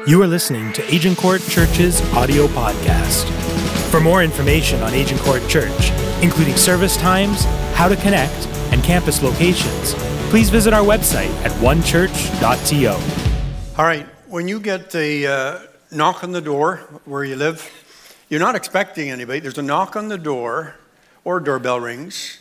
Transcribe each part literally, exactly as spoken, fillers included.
You are listening to Agincourt Church's audio podcast. For more information on Agincourt Church, including service times, how to connect, and campus locations, please visit our website at one church dot t o. All right, when you get a uh, knock on the door where you live, you're not expecting anybody. There's a knock on the door or doorbell rings.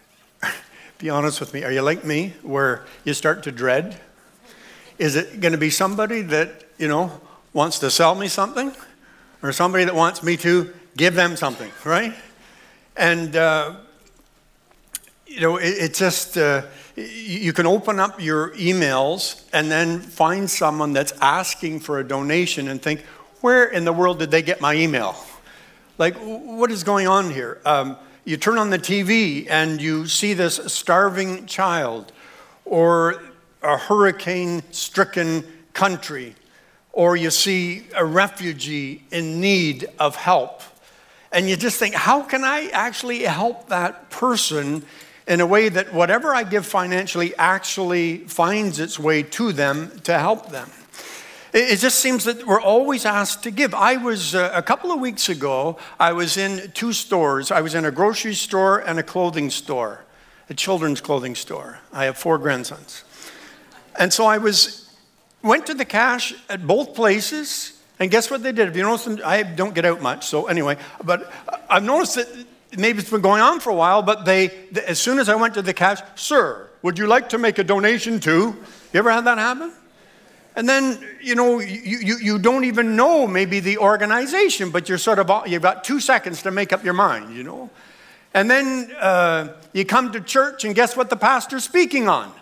Be honest with me, are you like me where you start to dread? Is it going to be somebody that, you know, wants to sell me something? Or somebody that wants me to give them something, right? And, uh, you know, it, it just, uh, you can open up your emails and then find someone that's asking for a donation and think, where in the world did they get my email? Like, what is going on here? Um, you turn on the T V and you see this starving child, or a hurricane-stricken country, or you see a refugee in need of help. And you just think, how can I actually help that person in a way that whatever I give financially actually finds its way to them to help them? It just seems that we're always asked to give. I was, uh, a couple of weeks ago, I was in two stores. I was in a grocery store and a clothing store, a children's clothing store. I have four grandsons. And so I was, went to the cash at both places, and guess what they did? If you notice, I don't get out much, so anyway, but I've noticed that maybe it's been going on for a while, but they, as soon as I went to the cash, sir, would you like to make a donation to? You ever had that happen? And then, you know, you, you, you don't even know maybe the organization, but you're sort of, you've got two seconds to make up your mind, you know. And then uh, you come to church, and guess what the pastor's speaking on?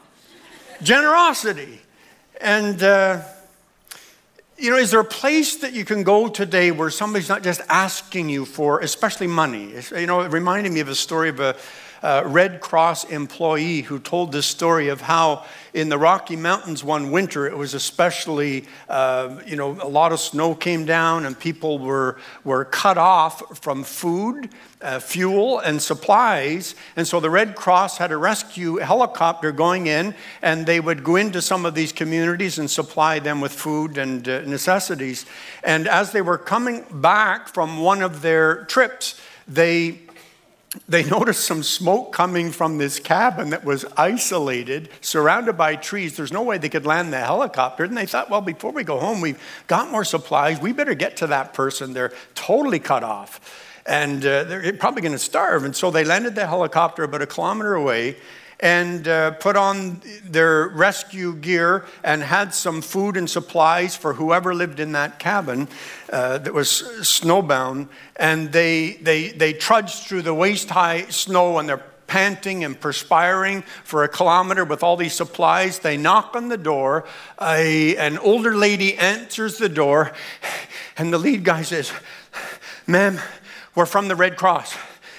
Generosity. And, uh, you know, is there a place that you can go today where somebody's not just asking you for, especially money? It's, you know, it reminded me of a story of a uh, Red Cross employee who told this story of how in the Rocky Mountains one winter, it was especially, uh, you know, a lot of snow came down and people were, were cut off from food, uh, fuel, and supplies. And so the Red Cross had a rescue helicopter going in, and they would go into some of these communities and supply them with food and uh, necessities. And as they were coming back from one of their trips, they They noticed some smoke coming from this cabin that was isolated, surrounded by trees. There's no way they could land the helicopter. And they thought, well, before we go home, we've got more supplies. We better get to that person. They're totally cut off. And uh, they're probably going to starve. And so they landed the helicopter about a kilometer away and uh, put on their rescue gear and had some food and supplies for whoever lived in that cabin uh, that was snowbound. And they, they, they trudged through the waist-high snow, and they're panting and perspiring for a kilometer with all these supplies. They knock on the door. A, an older lady answers the door, and the lead guy says, "Ma'am, we're from the Red Cross."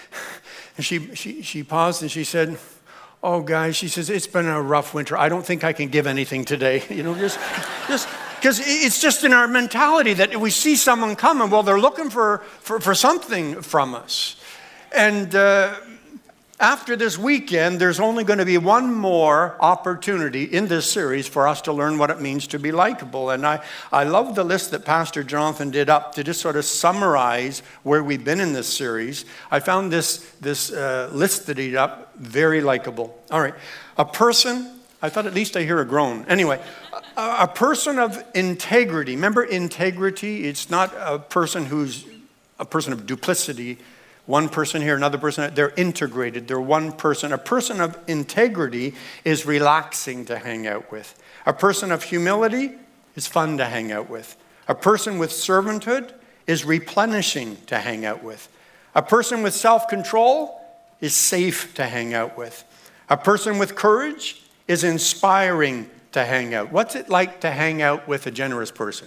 And she, she, she paused and she said, "Oh, guys," she says, "it's been a rough winter. I don't think I can give anything today." You know, just, just because it's just in our mentality that we see someone coming, well, they're looking for, for, for something from us. And uh, after this weekend, there's only going to be one more opportunity in this series for us to learn what it means to be likable. And I, I love the list that Pastor Jonathan did up to just sort of summarize where we've been in this series. I found this, this uh, list that he did up very likable. All right. A person, I thought at least I hear a groan. Anyway, a, a person of integrity. Remember integrity? It's not a person who's a person of duplicity. One person here, another person, they're integrated. They're one person. A person of integrity is relaxing to hang out with. A person of humility is fun to hang out with. A person with servanthood is replenishing to hang out with. A person with self-control is safe to hang out with. A person with courage is inspiring to hang out. What's it like to hang out with a generous person?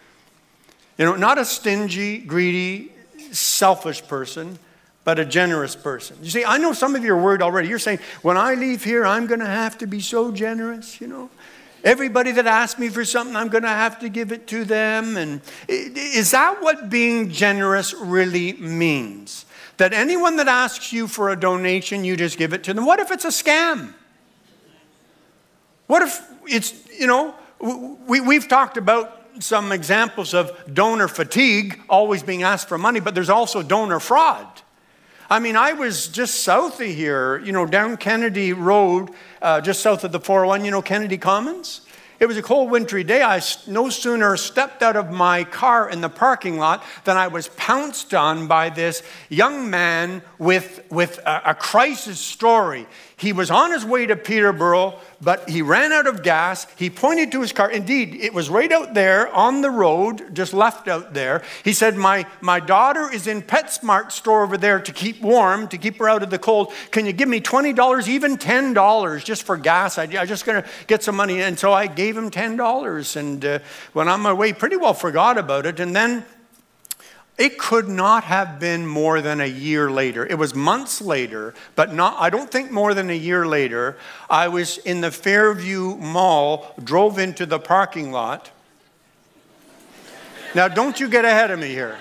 You know, not a stingy, greedy, selfish person, but a generous person. You see, I know some of you are worried already. You're saying, when I leave here, I'm going to have to be so generous, you know. Everybody that asks me for something, I'm going to have to give it to them. And is that what being generous really means? That anyone that asks you for a donation, you just give it to them? What if it's a scam? What if it's, you know, we, we've talked about some examples of donor fatigue, always being asked for money, but there's also donor fraud. I mean, I was just south of here, you know, down Kennedy Road, uh, just south of the four oh one, you know, Kennedy Commons. It was a cold wintry day. I no sooner stepped out of my car in the parking lot than I was pounced on by this young man with, with a, a crisis story. He was on his way to Peterborough, but he ran out of gas. He pointed to his car. Indeed, it was right out there on the road, just left out there. He said, my, my daughter is in PetSmart store over there to keep warm, to keep her out of the cold. Can you give me twenty dollars, even ten dollars just for gas? I, I'm just going to get some money. And so I gave him ten dollars and uh, went on my way, pretty well forgot about it. And then it could not have been more than a year later. It was months later, but not, I don't think more than a year later. I was in the Fairview Mall, drove into the parking lot. Now, don't you get ahead of me here.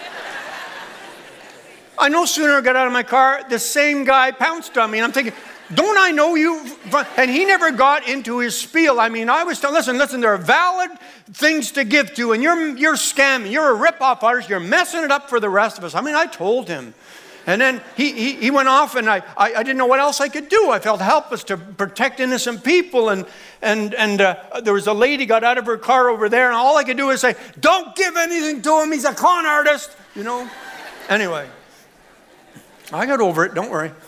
I no sooner got out of my car, the same guy pounced on me, and I'm thinking, don't I know you? And he never got into his spiel. I mean, I was telling, listen, listen, there are valid things to give to, and you're you're scamming. You're a rip-off artist. You're messing it up for the rest of us. I mean, I told him. And then he he, he went off, and I, I, I didn't know what else I could do. I felt helpless to protect innocent people. And and and uh, there was a lady got out of her car over there, and all I could do is say, don't give anything to him. He's a con artist, you know. Anyway, I got over it. Don't worry.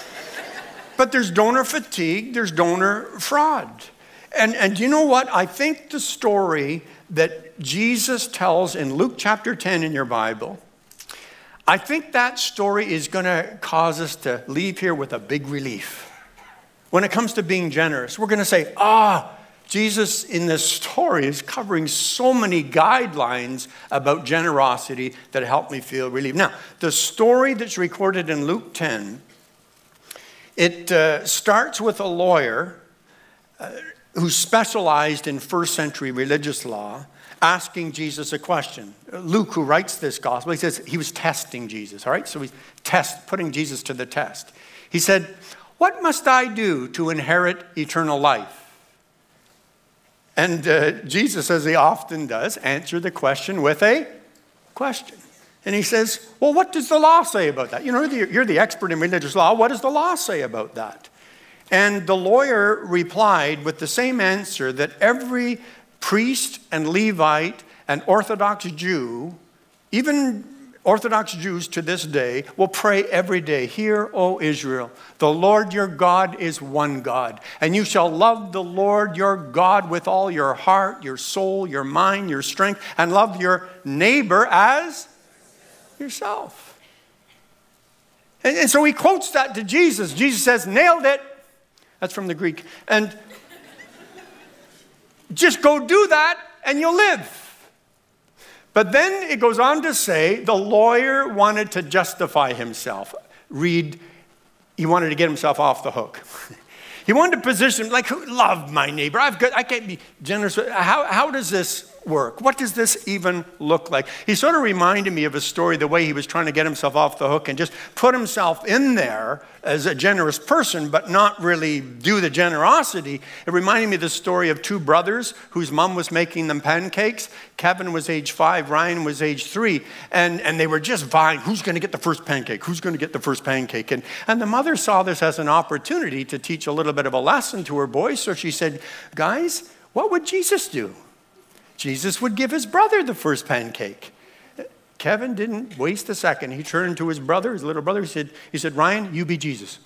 But there's donor fatigue, there's donor fraud. And, and you know what? I think the story that Jesus tells in Luke chapter ten in your Bible, I think that story is going to cause us to leave here with a big relief. When it comes to being generous, we're going to say, ah, Jesus in this story is covering so many guidelines about generosity that help me feel relief. Now, the story that's recorded in Luke ten, It uh, starts with a lawyer uh, who specialized in first century religious law asking Jesus a question. Luke, who writes this gospel, he says he was testing Jesus, all right? So he's test, putting Jesus to the test. He said, what must I do to inherit eternal life? And uh, Jesus, as he often does, answered the question with a question. And he says, well, what does the law say about that? You know, you're the, you're the expert in religious law. What does the law say about that? And the lawyer replied with the same answer that every priest and Levite and Orthodox Jew, even Orthodox Jews to this day, will pray every day. Hear, O Israel, the Lord your God is one God. And you shall love the Lord your God with all your heart, your soul, your mind, your strength, and love your neighbor as yourself. And, and so he quotes that to Jesus. Jesus says, nailed it. That's from the Greek. And just go do that and you'll live. But then it goes on to say the lawyer wanted to justify himself. Read, he wanted to get himself off the hook. He wanted to position, like, love my neighbor. I've got, I can't be generous. How, how does this work? What does this even look like? He sort of reminded me of a story, the way he was trying to get himself off the hook and just put himself in there as a generous person, but not really do the generosity. It reminded me of the story of two brothers whose mom was making them pancakes. Kevin was age five, Ryan was age three, and, and they were just vying, who's going to get the first pancake? Who's going to get the first pancake? And, and the mother saw this as an opportunity to teach a little bit of a lesson to her boys, so she said, guys, what would Jesus do? Jesus would give his brother the first pancake. Kevin didn't waste a second. He turned to his brother, his little brother. He said, he said, Ryan, you be Jesus.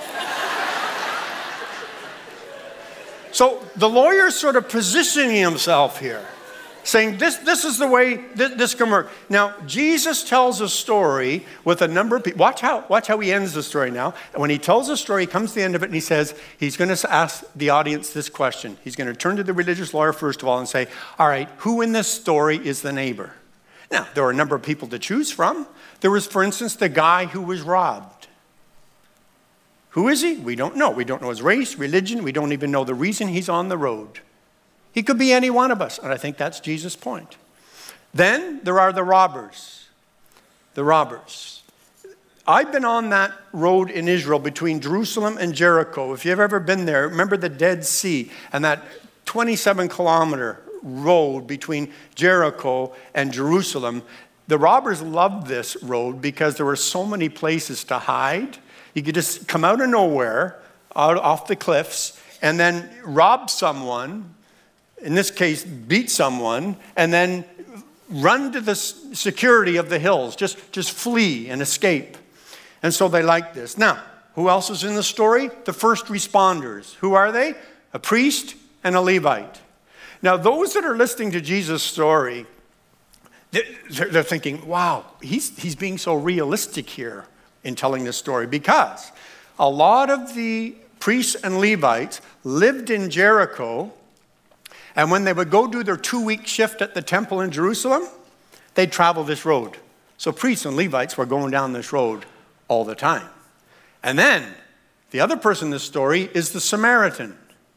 So the lawyer's sort of positioning himself here, saying this, this is the way this, this can work. Now, Jesus tells a story with a number of people. Watch how, watch how he ends the story now. And when he tells the story, he comes to the end of it and he says, he's going to ask the audience this question. He's going to turn to the religious lawyer first of all and say, all right, who in this story is the neighbor? Now, there were a number of people to choose from. There was, for instance, the guy who was robbed. Who is he? We don't know. We don't know his race, religion. We don't even know the reason he's on the road. He could be any one of us, and I think that's Jesus' point. Then there are the robbers. The robbers. I've been on that road in Israel between Jerusalem and Jericho. If you've ever been there, remember the Dead Sea and that twenty-seven kilometer road between Jericho and Jerusalem. The robbers loved this road because there were so many places to hide. You could just come out of nowhere, out off the cliffs, and then rob someone, in this case, beat someone, and then run to the security of the hills. Just, just flee and escape. And so they liked this. Now, who else is in the story? The first responders. Who are they? A priest and a Levite. Now, those that are listening to Jesus' story, they're thinking, wow, he's, he's being so realistic here in telling this story, because a lot of the priests and Levites lived in Jericho, and when they would go do their two-week shift at the temple in Jerusalem, they'd travel this road. So priests and Levites were going down this road all the time. And then the other person in this story is the Samaritan.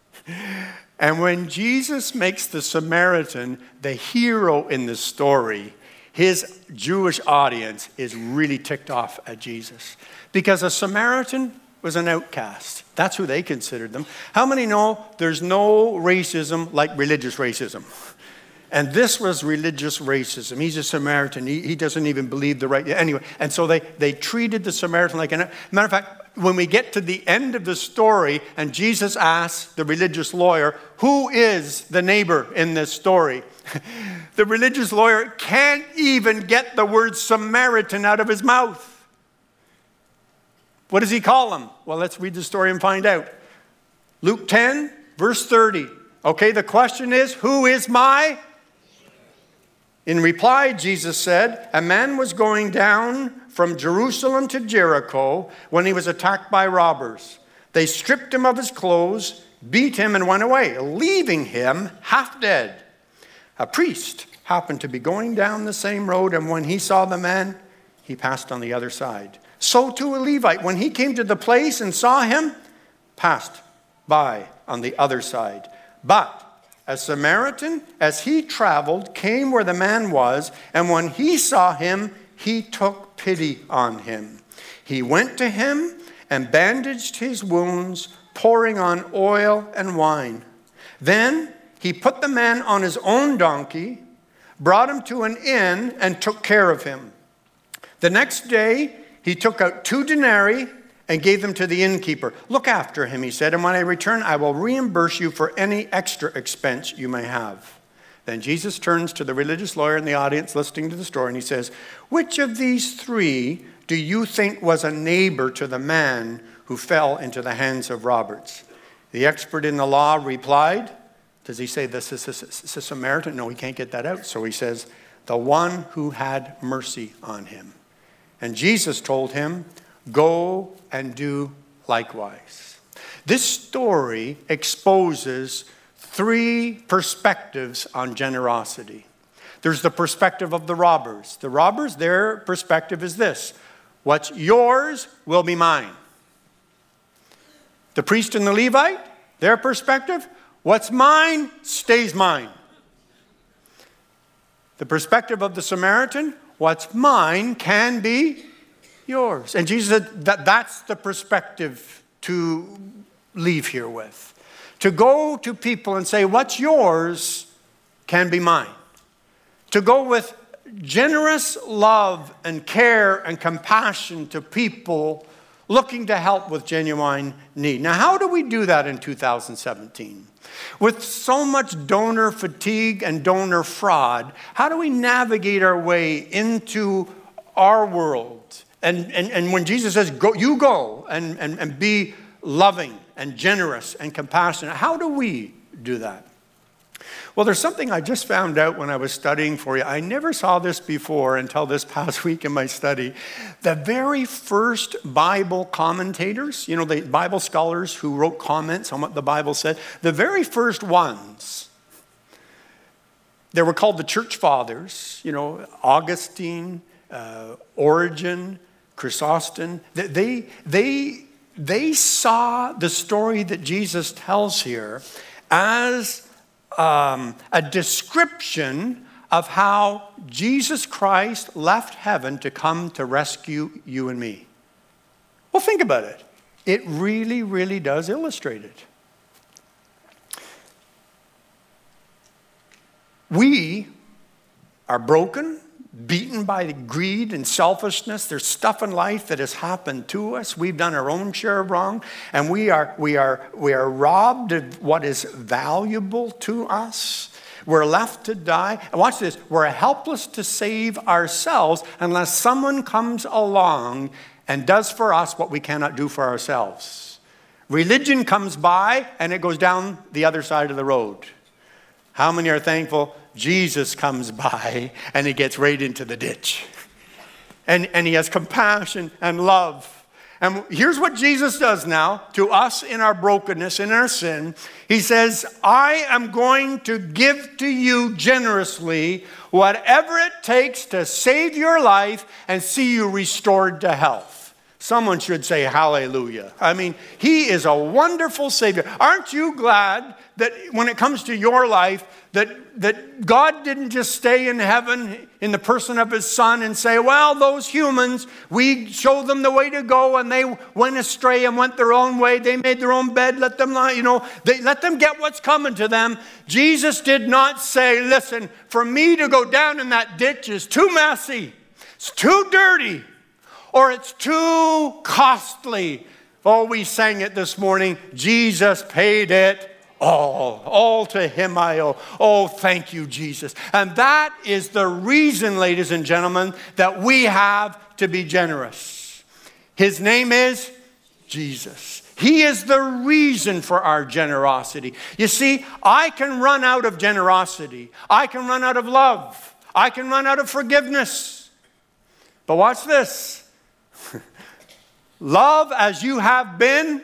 And when Jesus makes the Samaritan the hero in this story, his Jewish audience is really ticked off at Jesus. Because a Samaritan was an outcast. That's who they considered them. How many know there's no racism like religious racism? And this was religious racism. He's a Samaritan. He, he doesn't even believe the right. Anyway, and so they, they treated the Samaritan like an. Matter of fact, when we get to the end of the story and Jesus asks the religious lawyer, who is the neighbor in this story? The religious lawyer can't even get the word Samaritan out of his mouth. What does he call him? Well, let's read the story and find out. Luke ten, verse thirty. Okay, the question is, who is my? In reply, Jesus said, a man was going down from Jerusalem to Jericho when he was attacked by robbers. They stripped him of his clothes, beat him, and went away, leaving him half dead. A priest happened to be going down the same road, and when he saw the man, he passed on the other side. So too a Levite, when he came to the place and saw him, passed by on the other side. But a Samaritan, as he traveled, came where the man was, and when he saw him, he took pity on him. He went to him and bandaged his wounds, pouring on oil and wine. Then he put the man on his own donkey, brought him to an inn, and took care of him. The next day, he took out two denarii and gave them to the innkeeper. Look after him, he said, and when I return, I will reimburse you for any extra expense you may have. Then Jesus turns to the religious lawyer in the audience listening to the story, and he says, which of these three do you think was a neighbor to the man who fell into the hands of robbers? The expert in the law replied, does he say this is a Samaritan? No, he can't get that out. So he says, the one who had mercy on him. And Jesus told him, go and do likewise. This story exposes three perspectives on generosity. There's the perspective of the robbers. The robbers, their perspective is this: what's yours will be mine. The priest and the Levite, their perspective, what's mine stays mine. The perspective of the Samaritan, what's mine can be yours. And Jesus said that that's the perspective to leave here with. To go to people and say, what's yours can be mine. To go with generous love and care and compassion to people looking to help with genuine need. Now, how do we do that in two thousand seventeen? With so much donor fatigue and donor fraud, how do we navigate our way into our world? And, and, and when Jesus says, go, you go and, and, and be loving and generous and compassionate, how do we do that? Well, there's something I just found out when I was studying for you. I never saw this before until this past week in my study. The very first Bible commentators, you know, the Bible scholars who wrote comments on what the Bible said, the very first ones, they were called the church fathers, you know, Augustine, uh, Origen, Chrysostom. They, they, they saw the story that Jesus tells here as um, a description of how Jesus Christ left heaven to come to rescue you and me. Well, think about it. It really, really does illustrate it. We are broken, beaten by greed and selfishness. There's stuff in life that has happened to us. We've done our own share of wrong, and we are we are we are robbed of what is valuable to us. We're left to die. And watch this. We're helpless to save ourselves unless someone comes along and does for us what we cannot do for ourselves. Religion comes by and it goes down the other side of the road. How many are thankful Jesus comes by and he gets right into the ditch? And, and he has compassion and love. And here's what Jesus does now to us in our brokenness, in our sin. He says, I am going to give to you generously whatever it takes to save your life and see you restored to health. Someone should say hallelujah. I mean, he is a wonderful Savior. Aren't you glad that when it comes to your life, that, that God didn't just stay in heaven in the person of his Son and say, well, those humans, we showed them the way to go and they went astray and went their own way. They made their own bed, let them lie, you know, they let them get what's coming to them. Jesus did not say, listen, for me to go down in that ditch is too messy. It's too dirty. Or it's too costly. Oh, we sang it this morning. Jesus paid it all. All to him I owe. Oh, thank you, Jesus. And that is the reason, ladies and gentlemen, that we have to be generous. His name is Jesus. He is the reason for our generosity. You see, I can run out of generosity. I can run out of love. I can run out of forgiveness. But watch this. Love as you have been.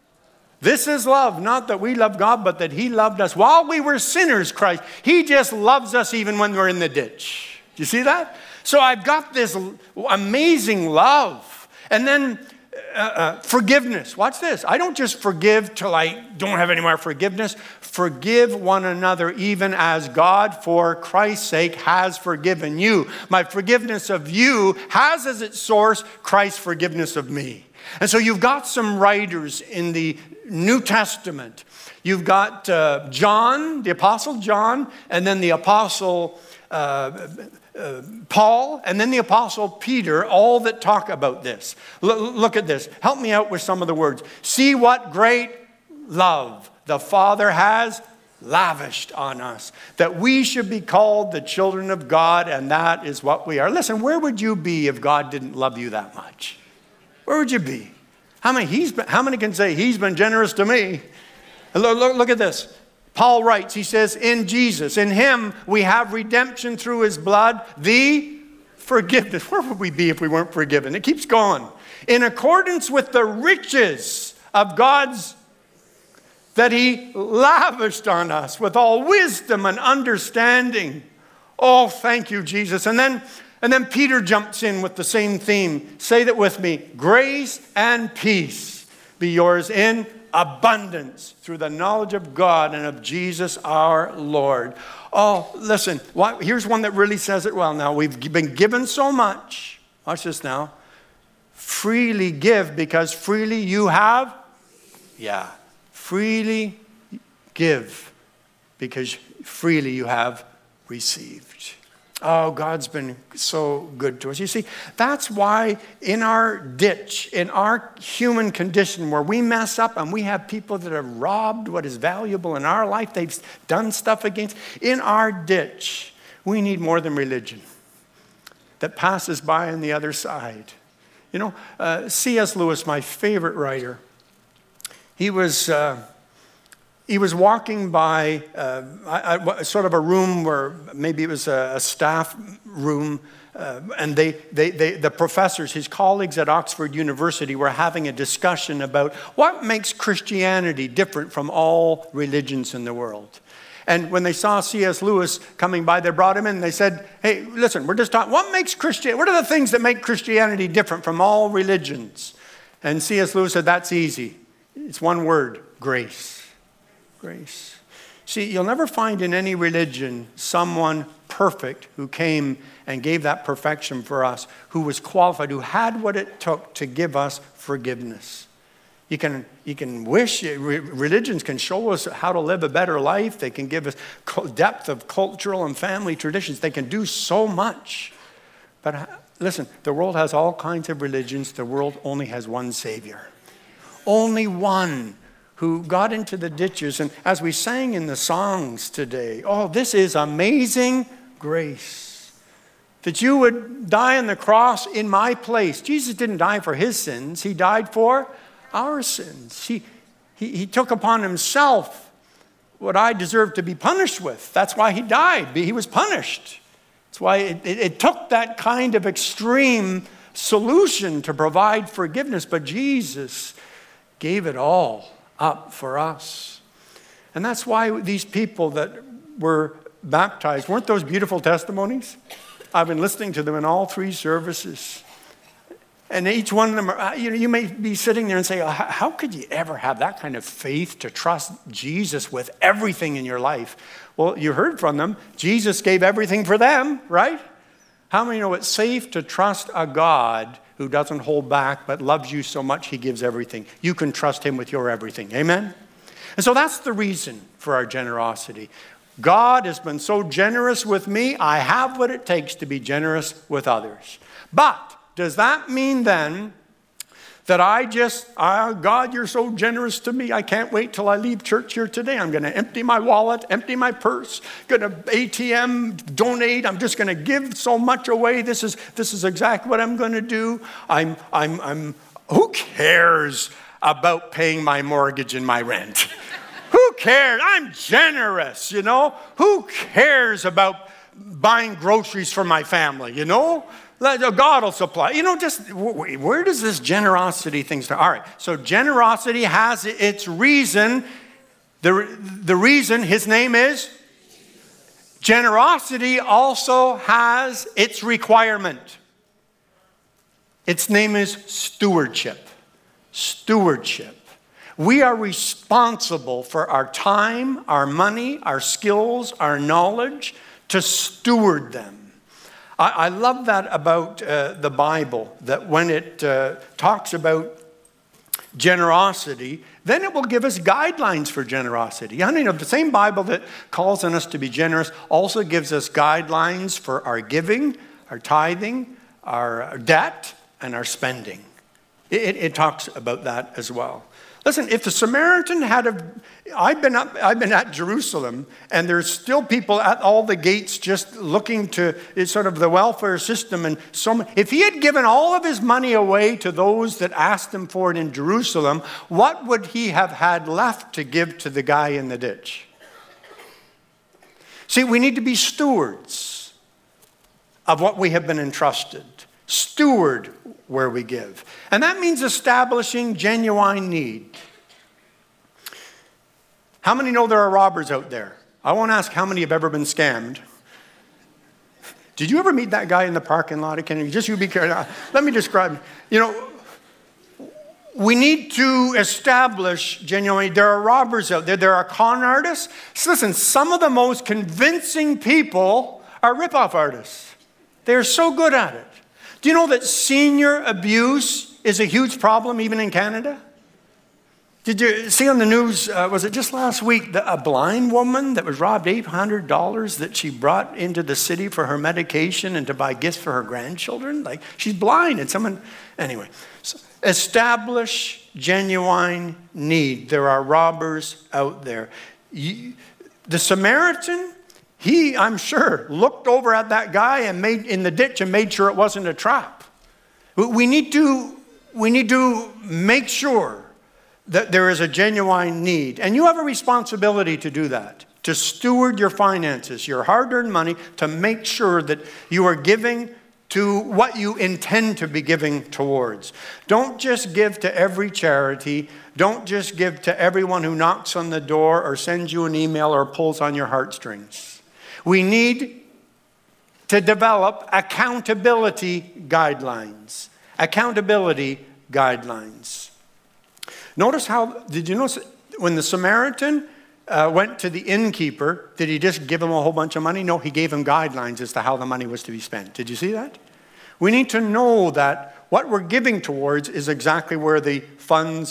This is love. Not that we love God, but that he loved us. While we were sinners, Christ, he just loves us even when we're in the ditch. Do you see that? So I've got this amazing love. And then uh, uh, forgiveness. Watch this. I don't just forgive till I don't have any more forgiveness. Forgive one another even as God, for Christ's sake, has forgiven you. My forgiveness of you has as its source Christ's forgiveness of me. And so you've got some writers in the New Testament. You've got uh, John, the Apostle John, and then the Apostle uh, uh, Paul, and then the Apostle Peter, all that talk about this. L- look at this. Help me out with some of the words. See what great love the Father has lavished on us, that we should be called the children of God, and that is what we are. Listen, where would you be if God didn't love you that much? Where would you be? How many, he's been, how many can say, he's been generous to me? Look, look, look at this. Paul writes, he says, in Jesus, in him we have redemption through his blood, the forgiveness. Where would we be if we weren't forgiven? It keeps going. In accordance with the riches of God's, that he lavished on us with all wisdom and understanding. Oh, thank you, Jesus. And then And then Peter jumps in with the same theme. Say that with me. Grace and peace be yours in abundance through the knowledge of God and of Jesus our Lord. Oh, listen. Here's one that really says it well now. We've been given so much. Watch this now. Freely give because freely you have. Yeah. Freely give because freely you have received. Oh, God's been so good to us. You see, that's why in our ditch, in our human condition where we mess up and we have people that have robbed what is valuable in our life, they've done stuff against, in our ditch, we need more than religion that passes by on the other side. You know, uh, C S Lewis, my favorite writer, he was... Uh, He was walking by uh, I, I, sort of a room where maybe it was a, a staff room, uh, and they, they, they, the professors, his colleagues at Oxford University, were having a discussion about what makes Christianity different from all religions in the world. And when they saw C S Lewis coming by, they brought him in and they said, hey, listen, we're just talking, what makes Christianity, what are the things that make Christianity different from all religions? And C S Lewis said, that's easy. It's one word, grace. Grace. See, you'll never find in any religion someone perfect who came and gave that perfection for us, who was qualified, who had what it took to give us forgiveness. You can, you can wish, religions can show us how to live a better life. They can give us depth of cultural and family traditions. They can do so much. But listen, the world has all kinds of religions. The world only has one Savior. Only one who got into the ditches. And as we sang in the songs today, oh, this is amazing grace. That you would die on the cross in my place. Jesus didn't die for his sins. He died for our sins. He, he, he took upon himself what I deserved to be punished with. That's why he died. He was punished. That's why it, it, it took that kind of extreme solution to provide forgiveness. But Jesus gave it all up for us. And that's why these people that were baptized, weren't those beautiful testimonies? I've been listening to them in all three services. And each one of them, are, you know, you may be sitting there and say, how could you ever have that kind of faith to trust Jesus with everything in your life? Well, you heard from them. Jesus gave everything for them, right? How many know it's safe to trust a God who doesn't hold back but loves you so much he gives everything? You can trust him with your everything. Amen? And so that's the reason for our generosity. God has been so generous with me, I have what it takes to be generous with others. But does that mean then that I just, oh, God, you're so generous to me. I can't wait till I leave church here today. I'm going to empty my wallet, empty my purse, going to A T M, donate. I'm just going to give so much away. This is this is exactly what I'm going to do. I'm I'm I'm. Who cares about paying my mortgage and my rent? Who cares? I'm generous, you know. Who cares about buying groceries for my family, you know? God will supply. You know, just where does this generosity thing start? All right, so generosity has its reason. The, the reason, his name is? Generosity also has its requirement. Its name is stewardship. Stewardship. We are responsible for our time, our money, our skills, our knowledge, to steward them. I love that about uh, the Bible, that when it uh, talks about generosity, then it will give us guidelines for generosity. I mean, the same Bible that calls on us to be generous also gives us guidelines for our giving, our tithing, our debt, and our spending. It, it talks about that as well. Listen, if the Samaritan had a, I've been up, I've been at Jerusalem, and there's still people at all the gates just looking to it's sort of the welfare system, and so many, if he had given all of his money away to those that asked him for it in Jerusalem, what would he have had left to give to the guy in the ditch? See, we need to be stewards of what we have been entrusted. Steward where we give. And that means establishing genuine need. How many know there are robbers out there? I won't ask how many have ever been scammed. Did you ever meet that guy in the parking lot? Can you just you be careful? Let me describe. You know, we need to establish genuine. There are robbers out there. There are con artists. So listen, some of the most convincing people are ripoff artists. They're so good at it. Do you know that senior abuse is a huge problem even in Canada? Did you see on the news, uh, was it just last week, the, a blind woman that was robbed eight hundred dollars that she brought into the city for her medication and to buy gifts for her grandchildren? Like, she's blind and someone, anyway. So establish genuine need. There are robbers out there. You, the Samaritan, he, I'm sure, looked over at that guy and made in the ditch and made sure it wasn't a trap. We need to, we need to make sure that there is a genuine need. And you have a responsibility to do that, to steward your finances, your hard-earned money, to make sure that you are giving to what you intend to be giving towards. Don't just give to every charity. Don't just give to everyone who knocks on the door or sends you an email or pulls on your heartstrings. We need to develop accountability guidelines. Accountability guidelines. Notice how, did you notice when the Samaritan uh, went to the innkeeper, did he just give him a whole bunch of money? No, he gave him guidelines as to how the money was to be spent. Did you see that? We need to know that what we're giving towards is exactly where the funds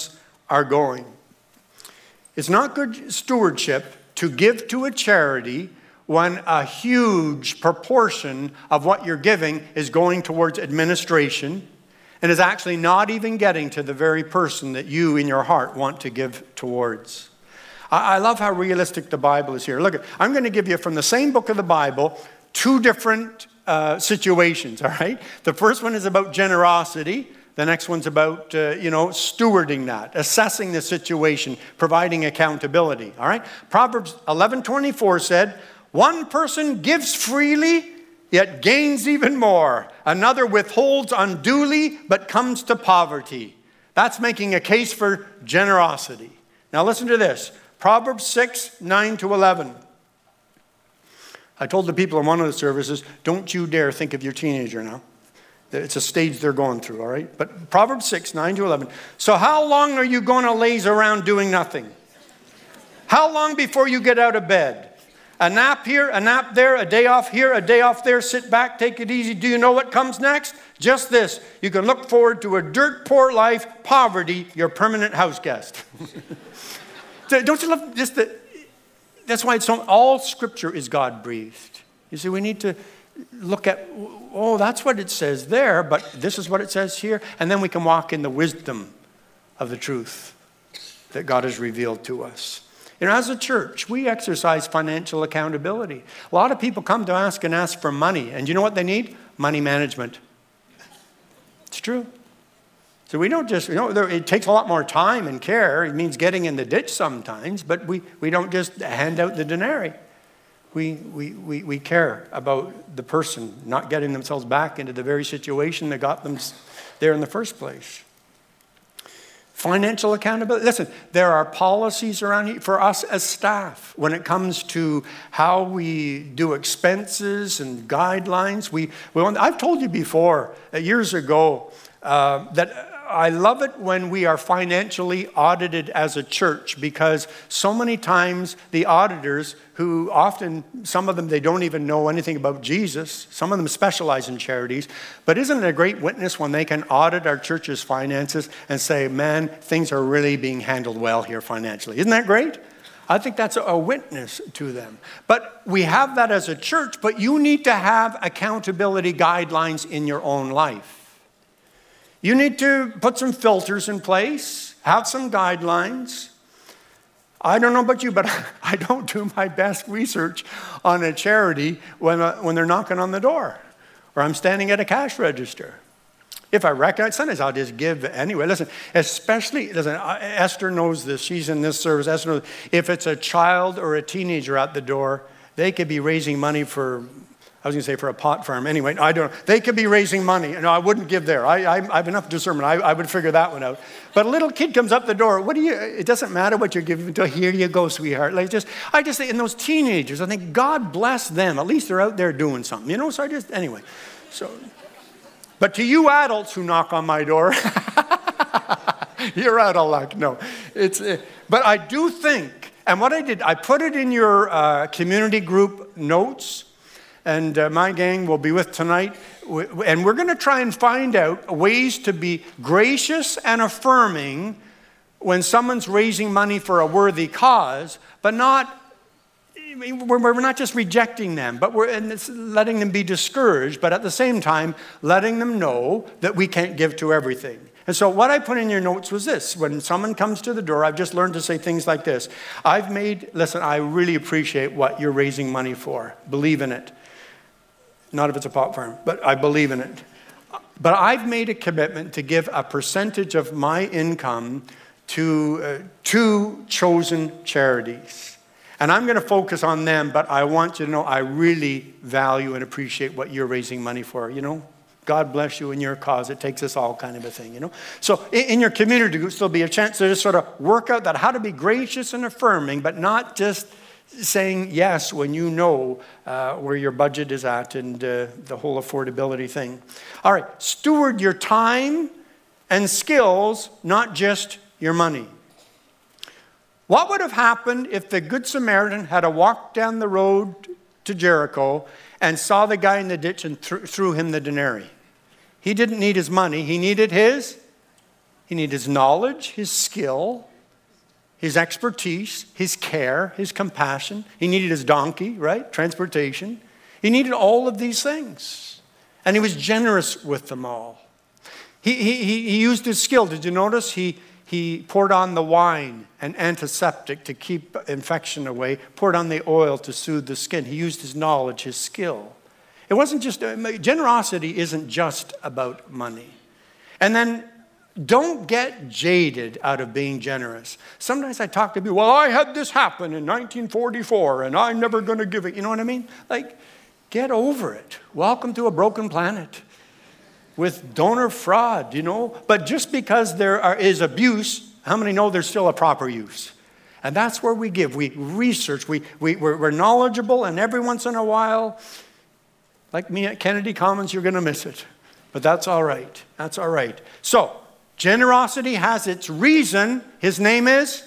are going. It's not good stewardship to give to a charity when a huge proportion of what you're giving is going towards administration and is actually not even getting to the very person that you in your heart want to give towards. I love how realistic the Bible is here. Look, I'm going to give you from the same book of the Bible two different uh, situations, all right? The first one is about generosity. The next one's about, uh, you know, stewarding that, assessing the situation, providing accountability, all right? Proverbs eleven twenty-four said, one person gives freely, yet gains even more. Another withholds unduly, but comes to poverty. That's making a case for generosity. Now listen to this. Proverbs six, nine to eleven. I told the people in one of the services, don't you dare think of your teenager now. It's a stage they're going through, all right? But Proverbs six, nine to eleven. So how long are you going to laze around doing nothing? How long before you get out of bed? A nap here, a nap there, a day off here, a day off there, sit back, take it easy. Do you know what comes next? Just this. You can look forward to a dirt poor life, poverty, your permanent house guest. Don't you love just the, that's why it's so, all scripture is God-breathed. You see, we need to look at, oh, that's what it says there, but this is what it says here. And then we can walk in the wisdom of the truth that God has revealed to us. You know, as a church, we exercise financial accountability. A lot of people come to ask and ask for money. And you know what they need? Money management. It's true. So we don't just, you know, there, it takes a lot more time and care. It means getting in the ditch sometimes, but we, we don't just hand out the denarii. We, we, we, we care about the person not getting themselves back into the very situation that got them there in the first place. Financial accountability. Listen, there are policies around here for us as staff when it comes to how we do expenses and guidelines. We, we want, I've told you before, uh, years ago, uh, that I love it when we are financially audited as a church, because so many times the auditors, who often, some of them, they don't even know anything about Jesus. Some of them specialize in charities. But isn't it a great witness when they can audit our church's finances and say, man, things are really being handled well here financially. Isn't that great? I think that's a witness to them. But we have that as a church, but you need to have accountability guidelines in your own life. You need to put some filters in place, have some guidelines. I don't know about you, but I don't do my best research on a charity when, uh, when they're knocking on the door or I'm standing at a cash register. If I recognize, sometimes I'll just give anyway. Listen, especially, listen, Esther knows this. She's in this service. Esther knows, if it's a child or a teenager at the door, they could be raising money for, I was going to say for a pot farm. Anyway, I don't know. They could be raising money. No, I wouldn't give there. I, I, I have enough discernment. I, I would figure that one out. But a little kid comes up the door. What do you, it doesn't matter what you're giving until here you go, sweetheart. Like just, I just think in those teenagers, I think God bless them. At least they're out there doing something, you know? So I just, anyway. So, but to you adults who knock on my door, you're out of luck. No, it's, uh, but I do think, and what I did, I put it in your uh, community group notes. And uh, my gang will be with tonight. And we're going to try and find out ways to be gracious and affirming when someone's raising money for a worthy cause, but not, we're not just rejecting them, but we're and it's letting them be discouraged, but at the same time, letting them know that we can't give to everything. And so what I put in your notes was this. When someone comes to the door, I've just learned to say things like this. I've made, listen, I really appreciate what you're raising money for. Believe in it. Not if it's a pot farm, but I believe in it. But I've made a commitment to give a percentage of my income to uh, two chosen charities. And I'm going to focus on them, but I want you to know I really value and appreciate what you're raising money for, you know. God bless you in your cause. It takes us all kind of a thing, you know. So in, in your community groups, there'll be a chance to just sort of work out that how to be gracious and affirming, but not just saying yes when you know uh, where your budget is at and uh, the whole affordability thing. All right, steward your time and skills, not just your money. What would have happened if the Good Samaritan had a walk down the road to Jericho and saw the guy in the ditch and th- threw him the denarii? He didn't need his money. He needed his He needed his knowledge, his skill, his expertise, his care, his compassion. He needed his donkey, right? Transportation. He needed all of these things. And he was generous with them all. He, he, he used his skill. Did you notice? He, he poured on the wine, an antiseptic to keep infection away, poured on the oil to soothe the skin. He used his knowledge, his skill. It wasn't just, generosity isn't just about money. And then don't get jaded out of being generous. Sometimes I talk to people, well, I had this happen in nineteen forty-four and I'm never going to give it. You know what I mean? Like, get over it. Welcome to a broken planet with donor fraud, you know. But just because there are, is abuse, how many know there's still a proper use? And that's where we give. We research. We, we, we're, we're knowledgeable, and every once in a while, like me at Kennedy Commons, you're going to miss it. But that's all right. That's all right. So, generosity has its reason. His name is?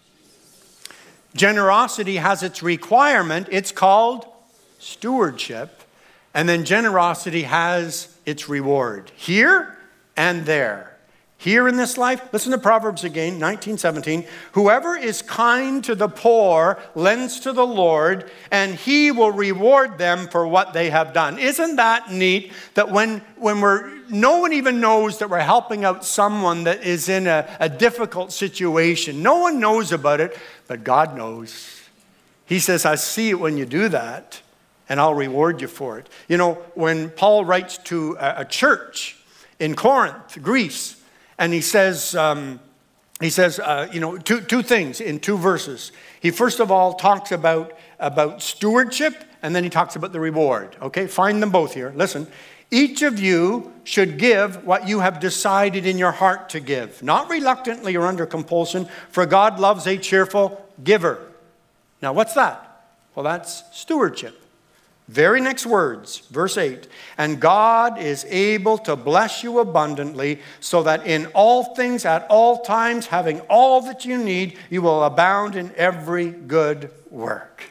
Generosity has its requirement. It's called stewardship. And then generosity has its reward. Here and there. Here in this life, listen to Proverbs again, nineteen seventeen. Whoever is kind to the poor lends to the Lord, and he will reward them for what they have done. Isn't that neat that when, when we're, no one even knows that we're helping out someone that is in a, a difficult situation. No one knows about it, but God knows. He says, I see it when you do that, and I'll reward you for it. You know, when Paul writes to a, a church in Corinth, Greece, and he says, um, he says, uh, you know, two, two things in two verses. He first of all talks about, about stewardship, and then he talks about the reward. Okay, find them both here. Listen, each of you should give what you have decided in your heart to give, not reluctantly or under compulsion, for God loves a cheerful giver. Now, what's that? Well, that's stewardship. Very next words, verse eight. And God is able to bless you abundantly, so that in all things, at all times, having all that you need, you will abound in every good work.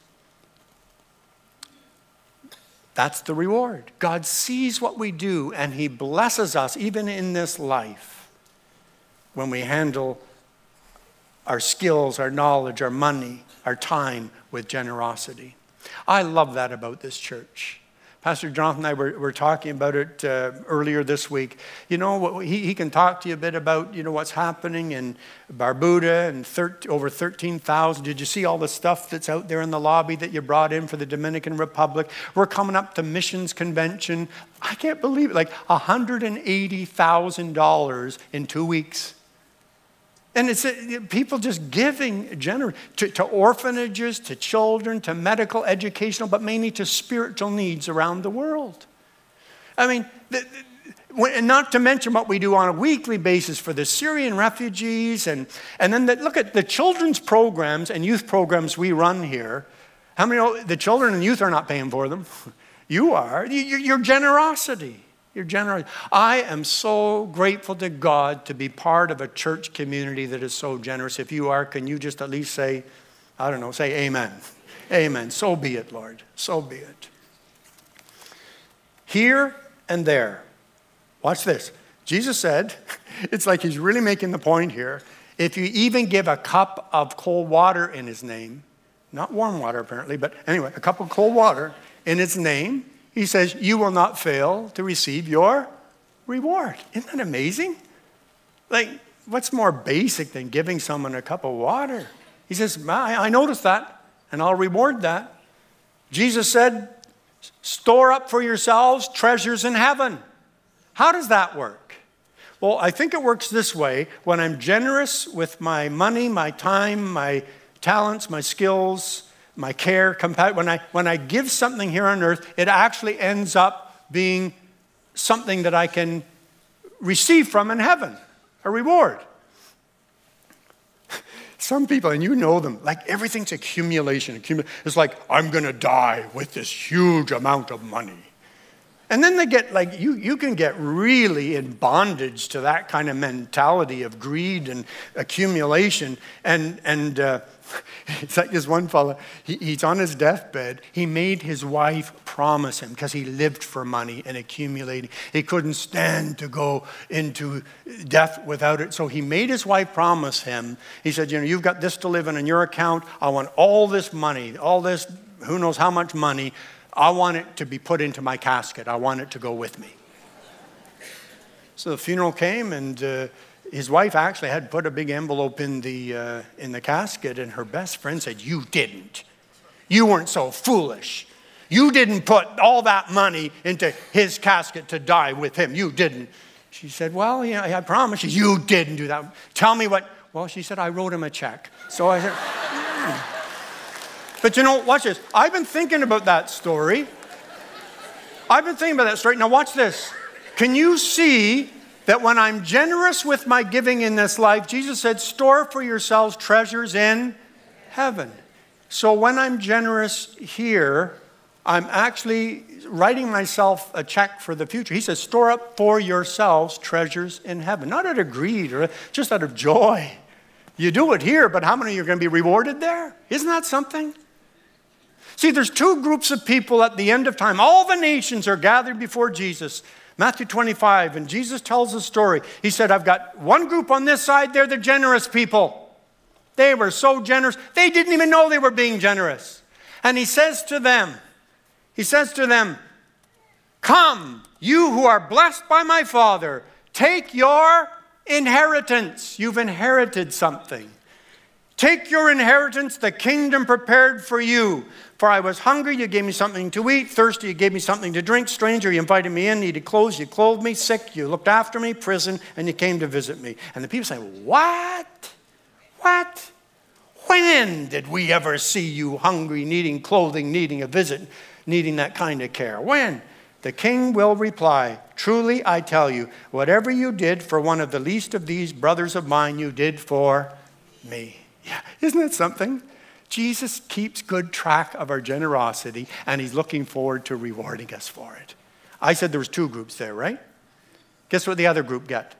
That's the reward. God sees what we do, and he blesses us, even in this life, when we handle our skills, our knowledge, our money, our time with generosity. I love that about this church. Pastor Jonathan and I were, were talking about it uh, earlier this week. You know, he, he can talk to you a bit about, you know, what's happening in Barbuda and thir- over thirteen thousand. Did you see all the stuff that's out there in the lobby that you brought in for the Dominican Republic? We're coming up to missions convention. I can't believe it, like one hundred eighty thousand dollars in two weeks. And it's uh, people just giving generously to, to orphanages, to children, to medical, educational, but mainly to spiritual needs around the world. I mean, the, the, and not to mention what we do on a weekly basis for the Syrian refugees. And, and then the, look at the children's programs and youth programs we run here. How many know the children and youth are not paying for them? You are. Your, your generosity. You're generous. I am so grateful to God to be part of a church community that is so generous. If you are, can you just at least say, I don't know, say amen. Amen. So be it, Lord. So be it. Here and there. Watch this. Jesus said, it's like he's really making the point here. If you even give a cup of cold water in his name, not warm water apparently, but anyway, a cup of cold water in his name, he says, you will not fail to receive your reward. Isn't that amazing? Like, what's more basic than giving someone a cup of water? He says, I, I noticed that, and I'll reward that. Jesus said, store up for yourselves treasures in heaven. How does that work? Well, I think it works this way. When I'm generous with my money, my time, my talents, my skills, my care, when I, when I give something here on earth, it actually ends up being something that I can receive from in heaven, a reward. Some people, and you know them, like everything's accumulation. Accumul- it's like, I'm going to die with this huge amount of money. And then they get like, you, you can get really in bondage to that kind of mentality of greed and accumulation. And, and uh, it's like this one fellow, he, he's on his deathbed. He made his wife promise him, because he lived for money and accumulating. He couldn't stand to go into death without it. So he made his wife promise him. He said, you know, you've got this to live in on your account. I want all this money, all this, who knows how much money. I want it to be put into my casket. I want it to go with me. So the funeral came, and uh, his wife actually had put a big envelope in the uh, in the casket, and her best friend said, you didn't. You weren't so foolish. You didn't put all that money into his casket to die with him. You didn't. She said, well, yeah, I promise you, you didn't do that. Tell me what. Well, she said, I wrote him a check. So I said, hmm. But you know, watch this. I've been thinking about that story. I've been thinking about that story. Now watch this. Can you see that when I'm generous with my giving in this life, Jesus said, store for yourselves treasures in heaven. So when I'm generous here, I'm actually writing myself a check for the future. He says, store up for yourselves treasures in heaven. Not out of greed or just out of joy. You do it here, but how many of you are going to be rewarded there? Isn't that something? See, there's two groups of people at the end of time. All the nations are gathered before Jesus. Matthew twenty-five, and Jesus tells a story. He said, I've got one group on this side, they're the generous people. They were so generous, they didn't even know they were being generous. And he says to them, he says to them, come, you who are blessed by my Father, take your inheritance. You've inherited something. Take your inheritance, the kingdom prepared for you. For I was hungry, you gave me something to eat. Thirsty, you gave me something to drink. Stranger, you invited me in. Needed clothes, you clothed me. Sick, you looked after me. Prison, and you came to visit me. And the people say, what? What? When did we ever see you hungry, needing clothing, needing a visit, needing that kind of care? When? The king will reply, truly I tell you, whatever you did for one of the least of these brothers of mine, you did for me. Yeah, isn't that something? Jesus keeps good track of our generosity, and he's looking forward to rewarding us for it. I said there was two groups there, right? Guess what the other group got?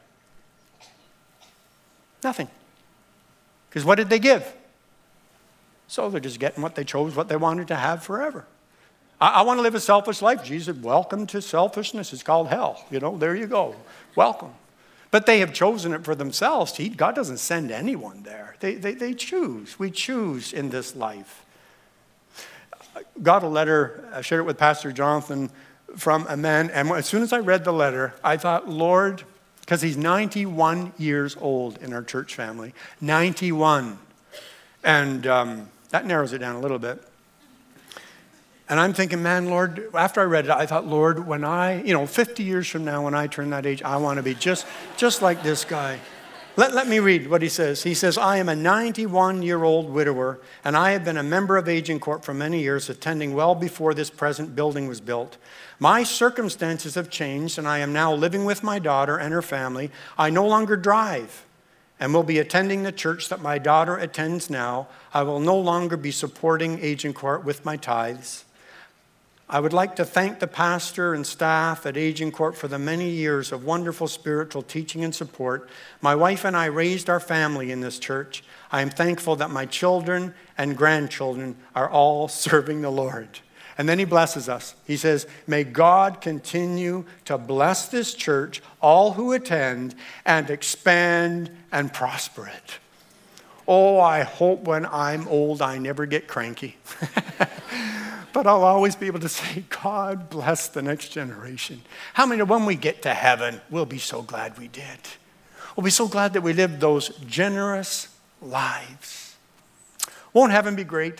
Nothing. Because what did they give? So they're just getting what they chose, what they wanted to have forever. I, I want to live a selfish life. Jesus said, welcome to selfishness. It's called hell. You know, there you go. Welcome. But they have chosen it for themselves. He, God doesn't send anyone there. They, they, they choose. We choose in this life. Got a letter, I shared it with Pastor Jonathan, from a man. And as soon as I read the letter, I thought, Lord, because he's ninety-one years old in our church family. ninety-one. And um, that narrows it down a little bit. And I'm thinking, man, Lord, after I read it, I thought, Lord, when I, you know, fifty years from now, when I turn that age, I want to be just, just like this guy. Let, let me read what he says. He says, I am a ninety-one-year-old widower, and I have been a member of Agincourt for many years, attending well before this present building was built. My circumstances have changed, and I am now living with my daughter and her family. I no longer drive and will be attending the church that my daughter attends now. I will no longer be supporting Agincourt with my tithes. I would like to thank the pastor and staff at Agincourt for the many years of wonderful spiritual teaching and support. My wife and I raised our family in this church. I am thankful that my children and grandchildren are all serving the Lord. And then he blesses us. He says, may God continue to bless this church, all who attend, and expand and prosper it. Oh, I hope when I'm old I never get cranky. But I'll always be able to say, God bless the next generation. How many, when we get to heaven, we'll be so glad we did. We'll be so glad that we lived those generous lives. Won't heaven be great?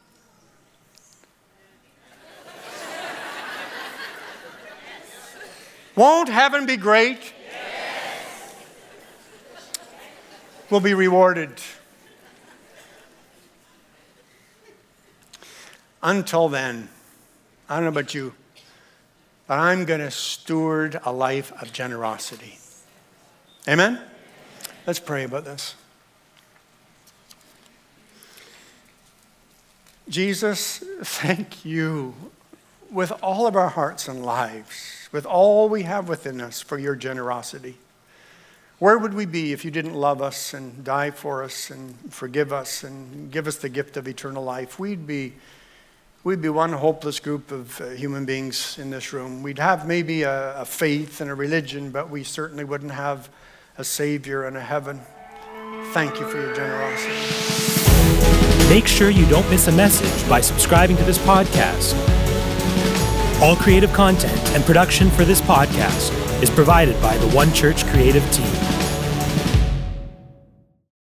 Won't heaven be great? Yes. We'll be rewarded. Until then, I don't know about you, but I'm going to steward a life of generosity. Amen? Let's pray about this. Jesus, thank you with all of our hearts and lives. with all we have within us for your generosity. Where would we be if you didn't love us and die for us and forgive us and give us the gift of eternal life? We'd be we'd be one hopeless group of uh, human beings in this room. We'd have maybe a, a faith and a religion, but we certainly wouldn't have a Savior and a heaven. Thank you for your generosity. Make sure you don't miss a message by subscribing to this podcast. All creative content and production for this podcast is provided by the One Church creative team.